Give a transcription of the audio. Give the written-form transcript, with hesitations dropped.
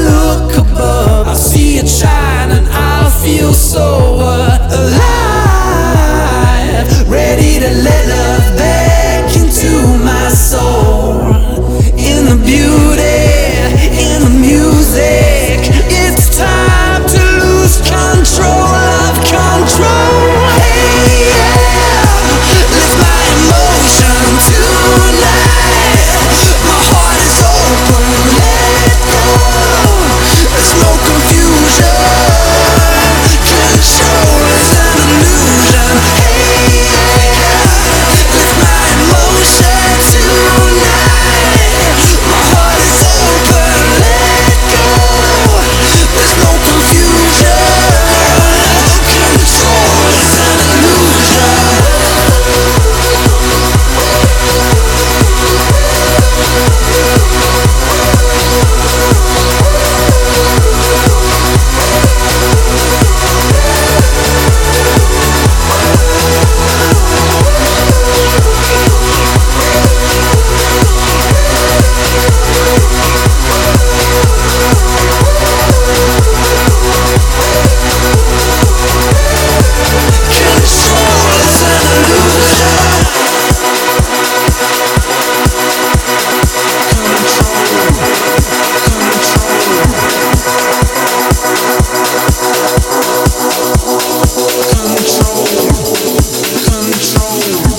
look above, I see it shine and I'll feel so alive, ready to let love back into my soul. In the beauty, in the music, it's time to lose control of control. Hey, yeah, lift my emotion tonight. My heart is open, let go. There's no confusion. Control is an illusion. Hey, yeah, lift my emotion tonight. My heart is open, let go. There's no confusion. Control is an illusion. Control.